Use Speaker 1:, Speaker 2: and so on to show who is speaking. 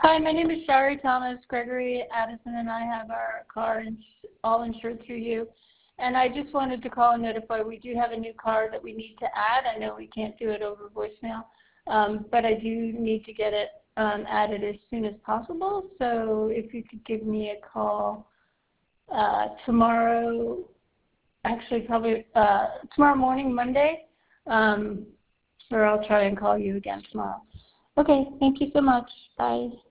Speaker 1: Hi, my name is Shari Thomas. Gregory Addison and I have our car all insured through you. And I just wanted to call and notify we do have a new car that we need to add. I know we can't do it over voicemail, but I do need to get it added as soon as possible. So if you could give me a call tomorrow, actually probably tomorrow morning, Monday, or I'll try and call you again tomorrow. Okay, thank you so much. Bye.